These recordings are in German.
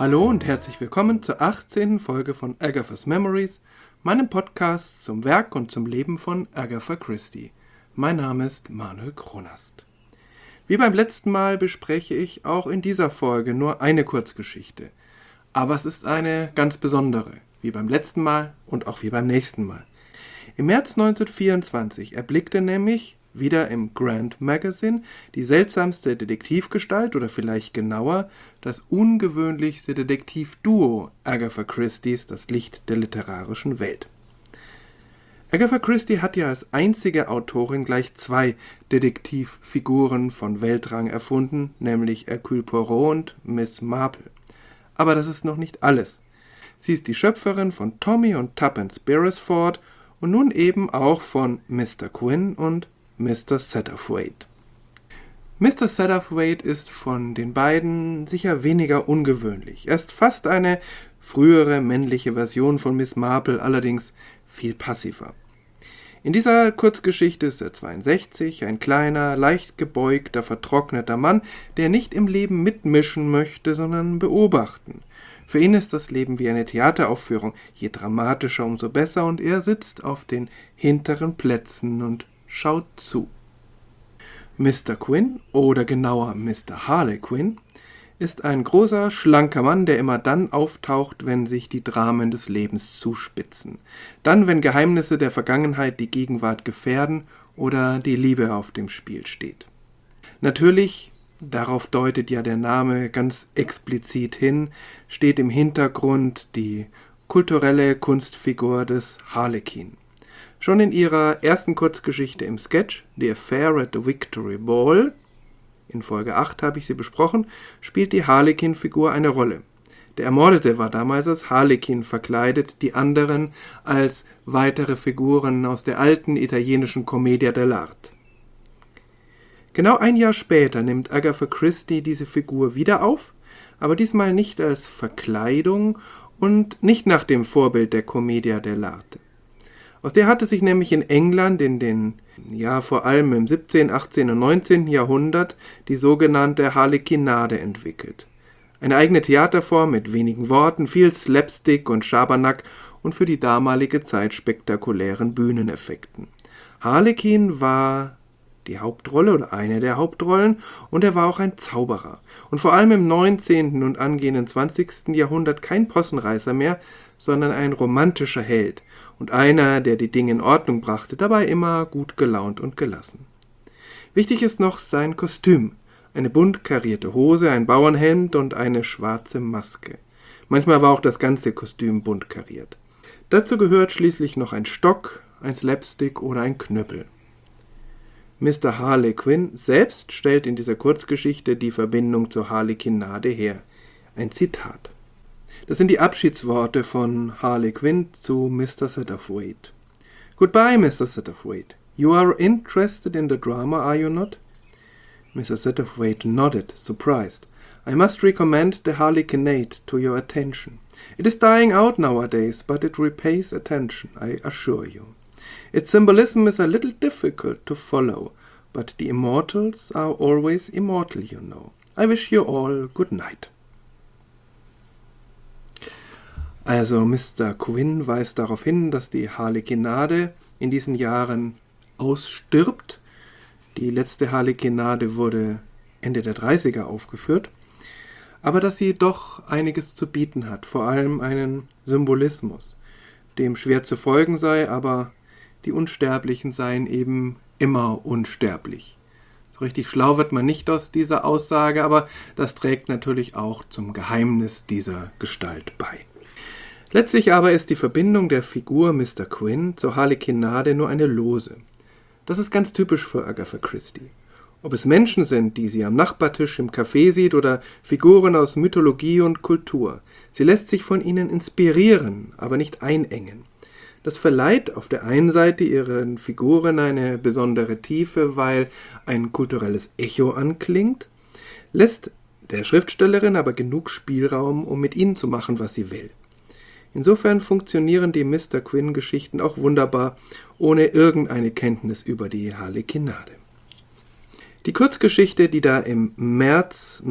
Hallo und herzlich willkommen zur 18. Folge von Agatha's Memories, meinem Podcast zum Werk und zum Leben von Agatha Christie. Mein Name ist Manuel Kronast. Wie beim letzten Mal bespreche ich auch in dieser Folge nur eine Kurzgeschichte. Aber es ist eine ganz besondere, wie beim letzten Mal und auch wie beim nächsten Mal. Im März 1924 erblickte nämlich wieder im Grand Magazine die seltsamste Detektivgestalt oder vielleicht genauer das ungewöhnlichste Detektivduo Agatha Christies, das Licht der literarischen Welt. Agatha Christie hat ja als einzige Autorin gleich zwei Detektivfiguren von Weltrang erfunden, nämlich Hercule Poirot und Miss Marple. Aber das ist noch nicht alles. Sie ist die Schöpferin von Tommy und Tuppence Beresford und nun eben auch von Mr. Quin und Mr. Satterthwaite. Mr. Satterthwaite ist von den beiden sicher weniger ungewöhnlich. Er ist fast eine frühere männliche Version von Miss Marple, allerdings viel passiver. In dieser Kurzgeschichte ist er 62, ein kleiner, leicht gebeugter, vertrockneter Mann, der nicht im Leben mitmischen möchte, sondern beobachten. Für ihn ist das Leben wie eine Theateraufführung, je dramatischer, umso besser, und er sitzt auf den hinteren Plätzen und schaut zu. Mr. Quin, oder genauer Mr. Harlequin, ist ein großer, schlanker Mann, der immer dann auftaucht, wenn sich die Dramen des Lebens zuspitzen. Dann, wenn Geheimnisse der Vergangenheit die Gegenwart gefährden oder die Liebe auf dem Spiel steht. Natürlich, darauf deutet ja der Name ganz explizit hin, steht im Hintergrund die kulturelle Kunstfigur des Harlekin. Schon in ihrer ersten Kurzgeschichte im Sketch, The Affair at the Victory Ball, in Folge 8 habe ich sie besprochen, spielt die Harlekin-Figur eine Rolle. Der Ermordete war damals als Harlekin verkleidet, die anderen als weitere Figuren aus der alten italienischen Commedia dell'arte. Genau ein Jahr später nimmt Agatha Christie diese Figur wieder auf, aber diesmal nicht als Verkleidung und nicht nach dem Vorbild der Commedia dell'arte. Aus der hatte sich nämlich in England vor allem im 17., 18. und 19. Jahrhundert die sogenannte Harlekinade entwickelt. Eine eigene Theaterform mit wenigen Worten, viel Slapstick und Schabernack und für die damalige Zeit spektakulären Bühneneffekten. Harlekin war die Hauptrolle oder eine der Hauptrollen und er war auch ein Zauberer. Und vor allem im 19. und angehenden 20. Jahrhundert kein Possenreißer mehr, sondern ein romantischer Held und einer, der die Dinge in Ordnung brachte, dabei immer gut gelaunt und gelassen. Wichtig ist noch sein Kostüm, eine bunt karierte Hose, ein Bauernhemd und eine schwarze Maske. Manchmal war auch das ganze Kostüm bunt kariert. Dazu gehört schließlich noch ein Stock, ein Slapstick oder ein Knüppel. Mr. Harlequin selbst stellt in dieser Kurzgeschichte die Verbindung zur Harlekinade her. Ein Zitat. Das sind die Abschiedsworte von Harlequin zu Mr. Satterthwaite. Goodbye, Mr. Satterthwaite. You are interested in the drama, are you not? Mr. Satterthwaite nodded, surprised. I must recommend the Harlekinade to your attention. It is dying out nowadays, but it repays attention, I assure you. Its symbolism is a little difficult to follow, but the immortals are always immortal, you know. I wish you all good night. Also Mr. Quin weist darauf hin, dass die Harlekinade in diesen Jahren ausstirbt. Die letzte Harlekinade wurde Ende der 30er aufgeführt, aber dass sie doch einiges zu bieten hat, vor allem einen Symbolismus, dem schwer zu folgen sei, aber die Unsterblichen seien eben immer unsterblich. So richtig schlau wird man nicht aus dieser Aussage, aber das trägt natürlich auch zum Geheimnis dieser Gestalt bei. Letztlich aber ist die Verbindung der Figur Mr. Quin zur Harlekinade nur eine lose. Das ist ganz typisch für Agatha Christie. Ob es Menschen sind, die sie am Nachbartisch im Café sieht, oder Figuren aus Mythologie und Kultur. Sie lässt sich von ihnen inspirieren, aber nicht einengen. Das verleiht auf der einen Seite ihren Figuren eine besondere Tiefe, weil ein kulturelles Echo anklingt, lässt der Schriftstellerin aber genug Spielraum, um mit ihnen zu machen, was sie will. Insofern funktionieren die Mr. Quin-Geschichten auch wunderbar, ohne irgendeine Kenntnis über die Harlekinade. Die Kurzgeschichte, die da im März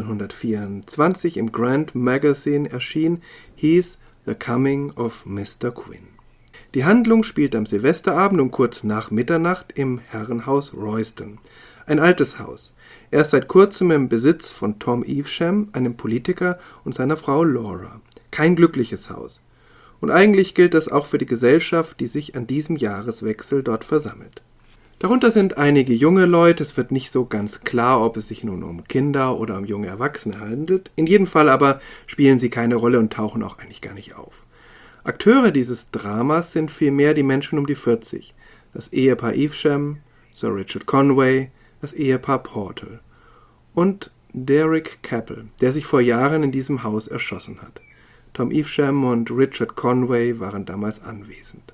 1924 im Grand Magazine erschien, hieß The Coming of Mr. Quin. Die Handlung spielt am Silvesterabend um kurz nach Mitternacht im Herrenhaus Royston. Ein altes Haus. Er ist seit kurzem im Besitz von Tom Evesham, einem Politiker, und seiner Frau Laura. Kein glückliches Haus. Und eigentlich gilt das auch für die Gesellschaft, die sich an diesem Jahreswechsel dort versammelt. Darunter sind einige junge Leute, es wird nicht so ganz klar, ob es sich nun um Kinder oder um junge Erwachsene handelt. In jedem Fall aber spielen sie keine Rolle und tauchen auch eigentlich gar nicht auf. Akteure dieses Dramas sind vielmehr die Menschen um die 40. Das Ehepaar Evesham, Sir Richard Conway, das Ehepaar Portal und Derek Capel, der sich vor Jahren in diesem Haus erschossen hat. Tom Evesham und Richard Conway waren damals anwesend.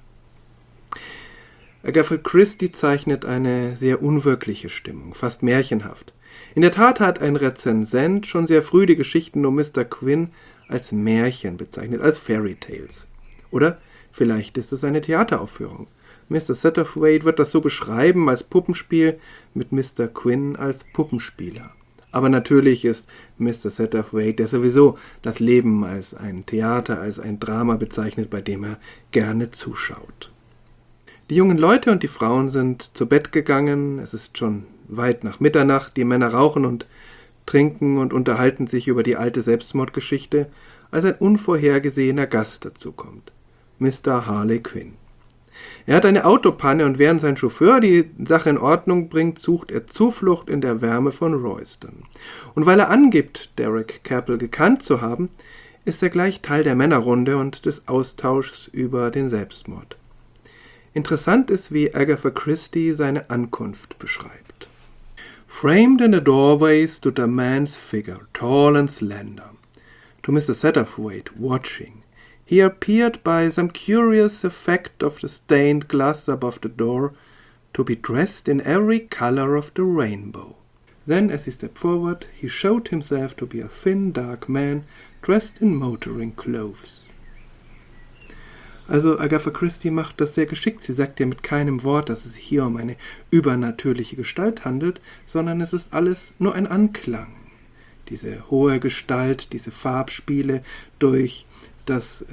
Agatha Christie zeichnet eine sehr unwirkliche Stimmung, fast märchenhaft. In der Tat hat ein Rezensent schon sehr früh die Geschichten um Mr. Quin als Märchen bezeichnet, als Fairy Tales. Oder vielleicht ist es eine Theateraufführung. Mr. Satterthwaite wird das so beschreiben als Puppenspiel mit Mr. Quin als Puppenspieler. Aber natürlich ist Mr. Satterthwaite, der sowieso das Leben als ein Theater, als ein Drama bezeichnet, bei dem er gerne zuschaut. Die jungen Leute und die Frauen sind zu Bett gegangen, es ist schon weit nach Mitternacht, die Männer rauchen und trinken und unterhalten sich über die alte Selbstmordgeschichte, als ein unvorhergesehener Gast dazukommt, Mr. Harley Quinn. Er hat eine Autopanne und während sein Chauffeur die Sache in Ordnung bringt, sucht er Zuflucht in der Wärme von Royston. Und weil er angibt, Derek Capel gekannt zu haben, ist er gleich Teil der Männerrunde und des Austauschs über den Selbstmord. Interessant ist, wie Agatha Christie seine Ankunft beschreibt. Framed in the doorway stood a man's figure, tall and slender. To Mr. Satterthwaite, watching, he appeared by some curious effect of the stained glass above the door to be dressed in every color of the rainbow. Then, as he stepped forward, he showed himself to be a thin, dark man dressed in motoring clothes. Also Agatha Christie macht das sehr geschickt. Sie sagt ja mit keinem Wort, dass es sich hier um eine übernatürliche Gestalt handelt, sondern es ist alles nur ein Anklang. Diese hohe Gestalt, diese Farbspiele durch das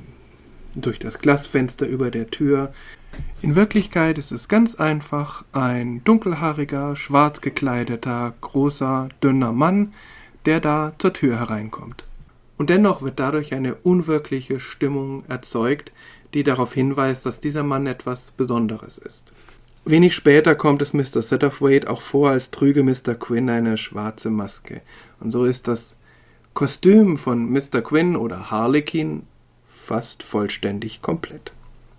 Glasfenster über der Tür. In Wirklichkeit ist es ganz einfach ein dunkelhaariger, schwarz gekleideter, großer, dünner Mann, der da zur Tür hereinkommt. Und dennoch wird dadurch eine unwirkliche Stimmung erzeugt, die darauf hinweist, dass dieser Mann etwas Besonderes ist. Wenig später kommt es Mr. Satterthwaite auch vor, als trüge Mr. Quin eine schwarze Maske. Und so ist das Kostüm von Mr. Quin oder Harlequin fast vollständig komplett.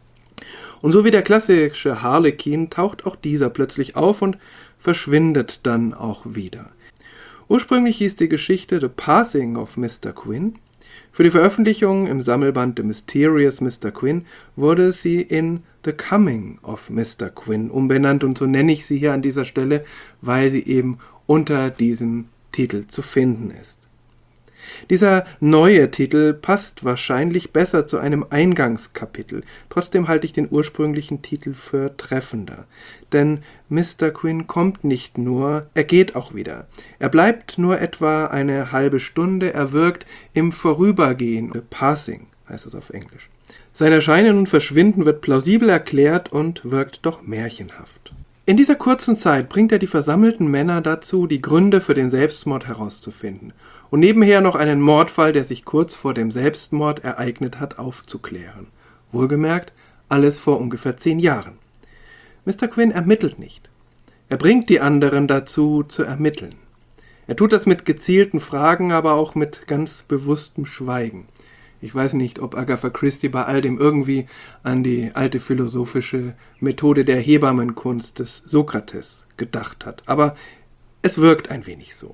Und so wie der klassische Harlequin taucht auch dieser plötzlich auf und verschwindet dann auch wieder. Ursprünglich hieß die Geschichte The Passing of Mr. Quin. Für die Veröffentlichung im Sammelband The Mysterious Mr. Quin wurde sie in The Coming of Mr. Quin umbenannt und so nenne ich sie hier an dieser Stelle, weil sie eben unter diesem Titel zu finden ist. Dieser neue Titel passt wahrscheinlich besser zu einem Eingangskapitel. Trotzdem halte ich den ursprünglichen Titel für treffender. Denn Mr. Quin kommt nicht nur, er geht auch wieder. Er bleibt nur etwa eine halbe Stunde, er wirkt im Vorübergehen. The Passing heißt es auf Englisch. Sein Erscheinen und Verschwinden wird plausibel erklärt und wirkt doch märchenhaft. In dieser kurzen Zeit bringt er die versammelten Männer dazu, die Gründe für den Selbstmord herauszufinden und nebenher noch einen Mordfall, der sich kurz vor dem Selbstmord ereignet hat, aufzuklären. Wohlgemerkt, alles vor ungefähr 10 Jahren. Mr. Quin ermittelt nicht. Er bringt die anderen dazu, zu ermitteln. Er tut das mit gezielten Fragen, aber auch mit ganz bewusstem Schweigen. Ich weiß nicht, ob Agatha Christie bei all dem irgendwie an die alte philosophische Methode der Hebammenkunst des Sokrates gedacht hat, aber es wirkt ein wenig so.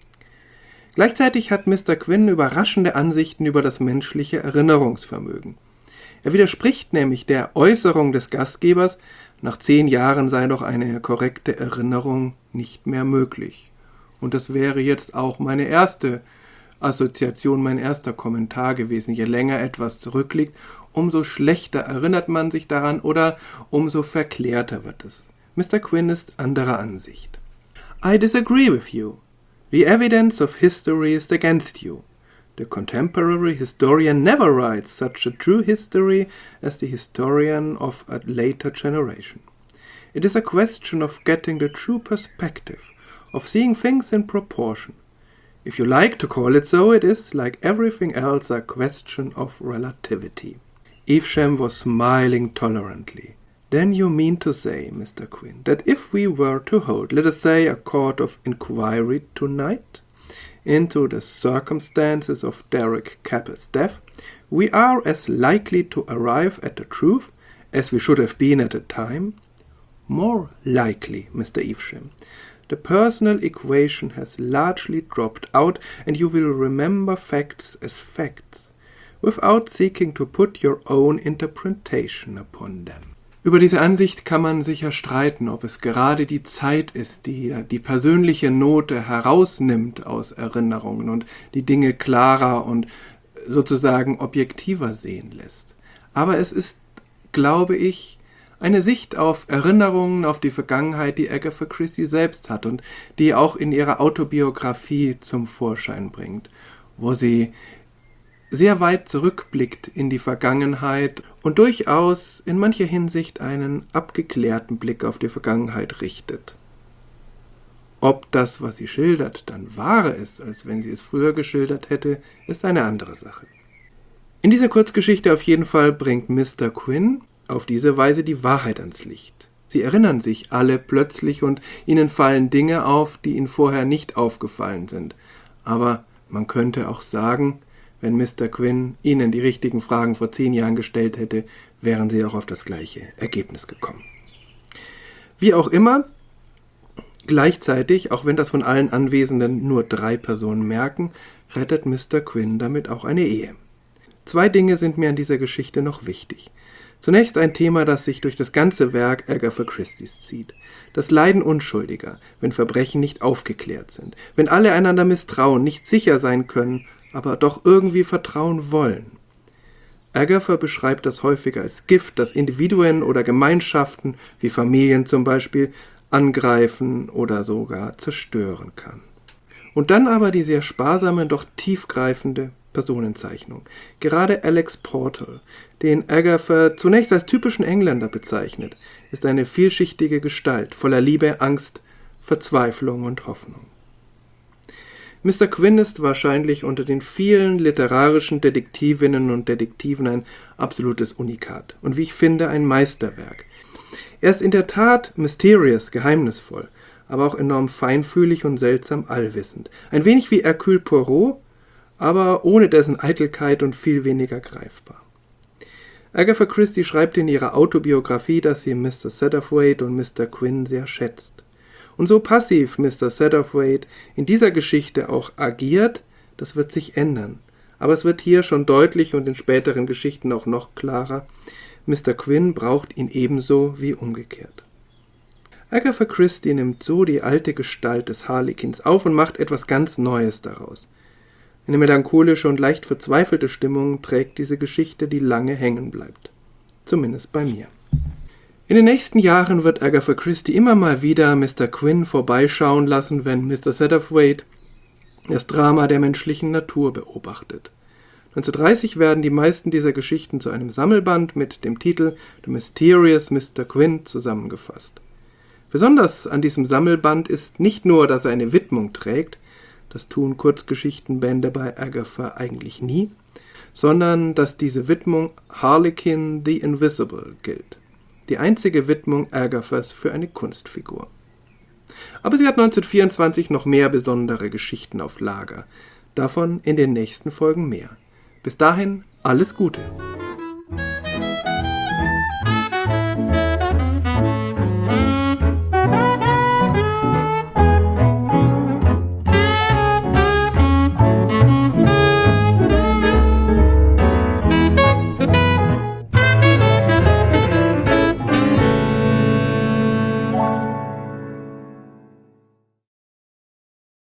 Gleichzeitig hat Mr. Quin überraschende Ansichten über das menschliche Erinnerungsvermögen. Er widerspricht nämlich der Äußerung des Gastgebers, nach 10 Jahren sei doch eine korrekte Erinnerung nicht mehr möglich. Und das wäre jetzt auch meine erste Assoziation, mein erster Kommentar gewesen. Je länger etwas zurückliegt, umso schlechter erinnert man sich daran oder umso verklärter wird es. Mr. Quin ist anderer Ansicht. I disagree with you. The evidence of history is against you. The contemporary historian never writes such a true history as the historian of a later generation. It is a question of getting the true perspective, of seeing things in proportion. If you like to call it so, it is, like everything else, a question of relativity. Evesham was smiling tolerantly. Then you mean to say, Mr. Quinn, that if we were to hold, let us say, a court of inquiry tonight into the circumstances of Derek Cappell's death, we are as likely to arrive at the truth as we should have been at the time? More likely, Mr. Evesham. The personal equation has largely dropped out, and you will remember facts as facts, without seeking to put your own interpretation upon them. Über diese Ansicht kann man sicher streiten, ob es gerade die Zeit ist, die die persönliche Note herausnimmt aus Erinnerungen und die Dinge klarer und sozusagen objektiver sehen lässt. Aber es ist, glaube ich, eine Sicht auf Erinnerungen, auf die Vergangenheit, die Agatha Christie selbst hat und die auch in ihrer Autobiografie zum Vorschein bringt, wo sie sehr weit zurückblickt in die Vergangenheit und durchaus in mancher Hinsicht einen abgeklärten Blick auf die Vergangenheit richtet. Ob das, was sie schildert, dann wahrer ist, als wenn sie es früher geschildert hätte, ist eine andere Sache. In dieser Kurzgeschichte auf jeden Fall bringt Mr. Quinn auf diese Weise die Wahrheit ans Licht. Sie erinnern sich alle plötzlich und ihnen fallen Dinge auf, die ihnen vorher nicht aufgefallen sind. Aber man könnte auch sagen, wenn Mr. Quinn ihnen die richtigen Fragen vor 10 Jahren gestellt hätte, wären sie auch auf das gleiche Ergebnis gekommen. Wie auch immer, gleichzeitig, auch wenn das von allen Anwesenden nur 3 Personen merken, rettet Mr. Quinn damit auch eine Ehe. 2 Dinge sind mir an dieser Geschichte noch wichtig. Zunächst ein Thema, das sich durch das ganze Werk Agatha Christies zieht. Das Leiden Unschuldiger, wenn Verbrechen nicht aufgeklärt sind, wenn alle einander misstrauen, nicht sicher sein können, aber doch irgendwie vertrauen wollen. Agatha beschreibt das häufiger als Gift, das Individuen oder Gemeinschaften, wie Familien zum Beispiel, angreifen oder sogar zerstören kann. Und dann aber die sehr sparsame, doch tiefgreifende Personenzeichnung. Gerade Alex Portal, den Agatha zunächst als typischen Engländer bezeichnet, ist eine vielschichtige Gestalt, voller Liebe, Angst, Verzweiflung und Hoffnung. Mr. Quinn ist wahrscheinlich unter den vielen literarischen Detektivinnen und Detektiven ein absolutes Unikat und wie ich finde ein Meisterwerk. Er ist in der Tat mysterious, geheimnisvoll, aber auch enorm feinfühlig und seltsam allwissend. Ein wenig wie Hercule Poirot, aber ohne dessen Eitelkeit und viel weniger greifbar. Agatha Christie schreibt in ihrer Autobiografie, dass sie Mr. Satterthwaite und Mr. Quinn sehr schätzt. Und so passiv Mr. Satterthwaite in dieser Geschichte auch agiert, das wird sich ändern. Aber es wird hier schon deutlich und in späteren Geschichten auch noch klarer, Mr. Quinn braucht ihn ebenso wie umgekehrt. Agatha Christie nimmt so die alte Gestalt des Harlekins auf und macht etwas ganz Neues daraus. Eine melancholische und leicht verzweifelte Stimmung trägt diese Geschichte, die lange hängen bleibt. Zumindest bei mir. In den nächsten Jahren wird Agatha Christie immer mal wieder Mr. Quinn vorbeischauen lassen, wenn Mr. Satterthwaite das Drama der menschlichen Natur beobachtet. 1930 werden die meisten dieser Geschichten zu einem Sammelband mit dem Titel The Mysterious Mr. Quinn zusammengefasst. Besonders an diesem Sammelband ist nicht nur, dass er eine Widmung trägt, das tun Kurzgeschichtenbände bei Agatha eigentlich nie, sondern dass diese Widmung Harlequin the Invisible gilt. Die einzige Widmung Agathas für eine Kunstfigur. Aber sie hat 1924 noch mehr besondere Geschichten auf Lager. Davon in den nächsten Folgen mehr. Bis dahin alles Gute!